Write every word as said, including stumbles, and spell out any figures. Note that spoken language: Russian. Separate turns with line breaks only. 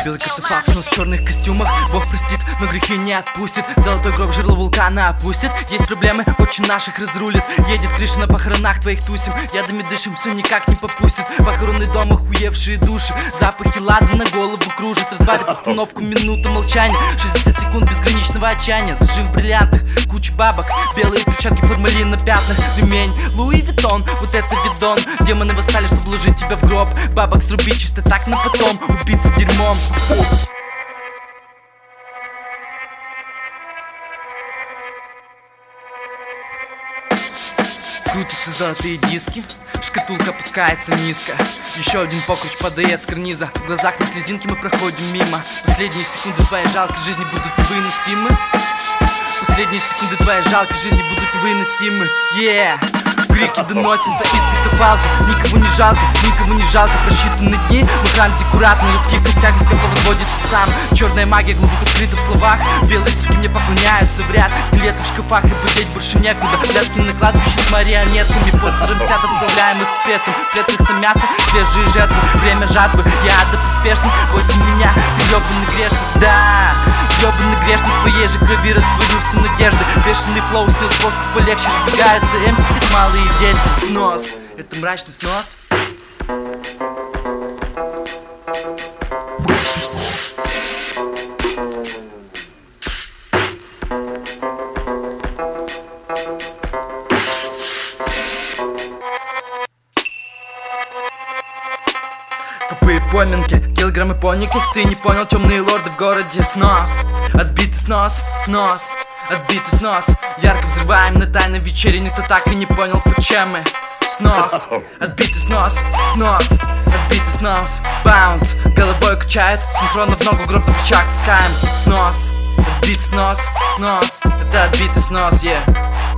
Белый катафалк, снос в черных костюмах. Бог простит, но грехи не отпустит. Золотой гроб жерло вулкана опустит. Есть проблемы, очень наших разрулит. Едет крыша, на похоронах твоих тусим. Ядами дышим, все никак не попустит. Похоронный дом, охуевшие души. Запахи лада на голову кружит. Разбавит обстановку минута молчания. шестьдесят секунд безграничного отчаяния. Зажим в бриллиантах, куча бабок. Белые перчатки, формалин на пятнах. Ремень, Луи Виттон, вот это видон. Демоны восстали, чтобы вложить тебя в гроб. Бабок срубить чисто так на потом. Убиться дерьмом. Крутятся золотые диски, шкатулка опускается низко. Еще один покруч падает с карниза. В глазах на слезинки, мы проходим мимо. Последние секунды твоей жалкой жизни будут невыносимы. Последние секунды твоей жалкой жизни будут невыносимы. Yeah! Крики доносятся из катафалка. Никого не жалко, никого не жалко. Просчитаны дни, мы храм зиккуратно. Людских костях из пепла возводится сам. Черная магия глубоко скрыта в словах. Белые суки мне поклоняются в ряд. Скелеты в шкафах, и будеть больше некуда. Пляски на кладбище с марионетками. Под сырым сят отправляем их в петлю. В клетках томятся свежие жертвы. Время жатвы, я до поспешных. Восемь меня, ты ёбаный грешник. Да, ёбаный грешник, в твоей же крови растворился надежды. Бешеный флоу, снес бошку полегче. Разбегаются эмти, спит малые дети. Снос, это мрачный снос. Мрачный снос. Тупые поминки, килограммы поники. Ты не понял, темные лорды в городе. Снос, отбитый снос, снос, отбитый снос. Ярко взрываем на тайной вечере. Никто так и не понял, почему мы. Снос, отбитый снос, снос, отбитый снос. Баунс, головой качает. Синхронно в ногу гроб на плечах таскаем. Снос, отбитый снос, снос. Это отбитый снос, yeah.